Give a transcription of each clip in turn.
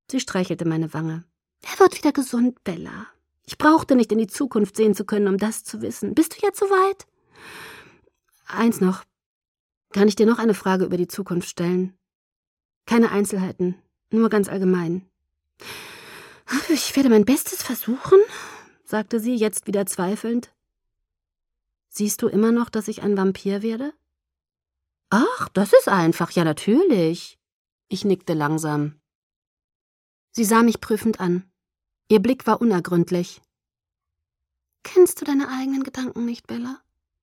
Sie streichelte meine Wange. Er wird wieder gesund, Bella. Ich brauchte nicht in die Zukunft sehen zu können, um das zu wissen. Bist du jetzt soweit? Eins noch. Kann ich dir noch eine Frage über die Zukunft stellen? Keine Einzelheiten, nur ganz allgemein. Ich werde mein Bestes versuchen, sagte sie, jetzt wieder zweifelnd. Siehst du immer noch, dass ich ein Vampir werde? Ach, das ist einfach, ja natürlich. Ich nickte langsam. Sie sah mich prüfend an. Ihr Blick war unergründlich. Kennst du deine eigenen Gedanken nicht, Bella?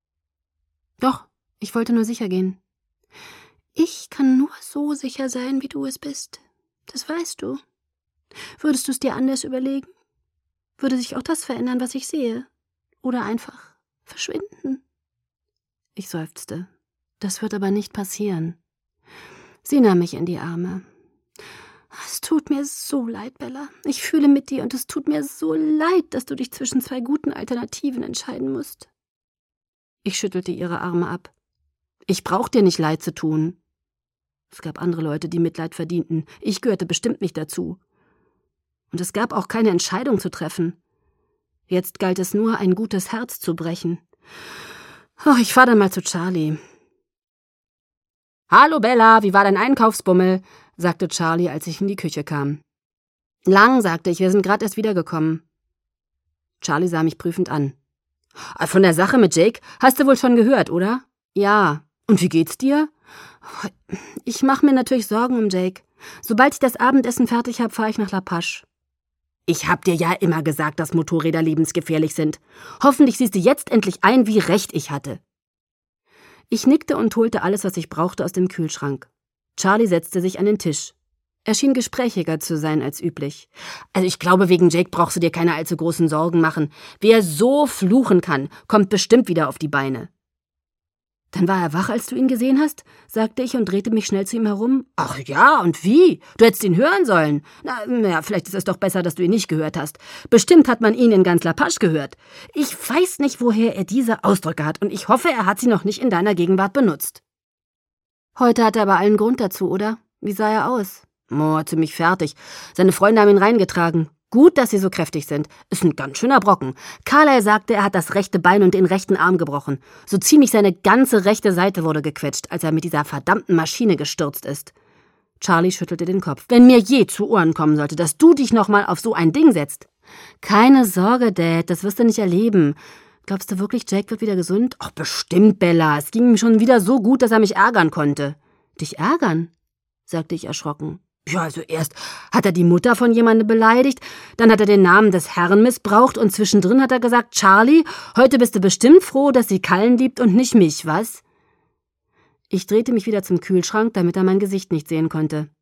Doch, ich wollte nur sicher gehen. Ich kann nur so sicher sein, wie du es bist. Das weißt du. Würdest du es dir anders überlegen? Würde sich auch das verändern, was ich sehe? Oder einfach verschwinden? Ich seufzte. Das wird aber nicht passieren. Sie nahm mich in die Arme. Es tut mir so leid, Bella. Ich fühle mit dir und es tut mir so leid, dass du dich zwischen zwei guten Alternativen entscheiden musst. Ich schüttelte ihre Arme ab. Ich brauch dir nicht leid zu tun. Es gab andere Leute, die Mitleid verdienten. Ich gehörte bestimmt nicht dazu. Und es gab auch keine Entscheidung zu treffen. Jetzt galt es nur, ein gutes Herz zu brechen. Oh, ich fahr dann mal zu Charlie. »Hallo Bella, wie war dein Einkaufsbummel?« sagte Charlie, als ich in die Küche kam. »Lang«, sagte ich, »wir sind gerade erst wiedergekommen.« Charlie sah mich prüfend an. »Von der Sache mit Jake hast du wohl schon gehört, oder?« »Ja. Und wie geht's dir?« »Ich mache mir natürlich Sorgen um Jake. Sobald ich das Abendessen fertig habe, fahre ich nach La Pache.« »Ich hab dir ja immer gesagt, dass Motorräder lebensgefährlich sind. Hoffentlich siehst du jetzt endlich ein, wie recht ich hatte.« Ich nickte und holte alles, was ich brauchte, aus dem Kühlschrank. Charlie setzte sich an den Tisch. Er schien gesprächiger zu sein als üblich. »Also ich glaube, wegen Jake brauchst du dir keine allzu großen Sorgen machen. Wer so fluchen kann, kommt bestimmt wieder auf die Beine.« »Dann war er wach, als du ihn gesehen hast?« sagte ich und drehte mich schnell zu ihm herum. »Ach ja, und wie? Du hättest ihn hören sollen. Na, vielleicht ist es doch besser, dass du ihn nicht gehört hast. Bestimmt hat man ihn in ganz La Pache gehört. Ich weiß nicht, woher er diese Ausdrücke hat, und ich hoffe, er hat sie noch nicht in deiner Gegenwart benutzt.« »Heute hat er aber allen Grund dazu, oder? Wie sah er aus?« »Oh, ziemlich fertig. Seine Freunde haben ihn reingetragen. Gut, dass sie so kräftig sind. Ist ein ganz schöner Brocken. Carlyle sagte, er hat das rechte Bein und den rechten Arm gebrochen. So ziemlich seine ganze rechte Seite wurde gequetscht, als er mit dieser verdammten Maschine gestürzt ist.« Charlie schüttelte den Kopf. »Wenn mir je zu Ohren kommen sollte, dass du dich noch mal auf so ein Ding setzt.« »Keine Sorge, Dad, das wirst du nicht erleben. Glaubst du wirklich, Jake wird wieder gesund?« »Ach, bestimmt, Bella. Es ging ihm schon wieder so gut, dass er mich ärgern konnte.« »Dich ärgern?« sagte ich erschrocken. »Ja, also erst hat er die Mutter von jemandem beleidigt, dann hat er den Namen des Herrn missbraucht und zwischendrin hat er gesagt, Charlie, heute bist du bestimmt froh, dass sie Kallen liebt und nicht mich, was?« Ich drehte mich wieder zum Kühlschrank, damit er mein Gesicht nicht sehen konnte.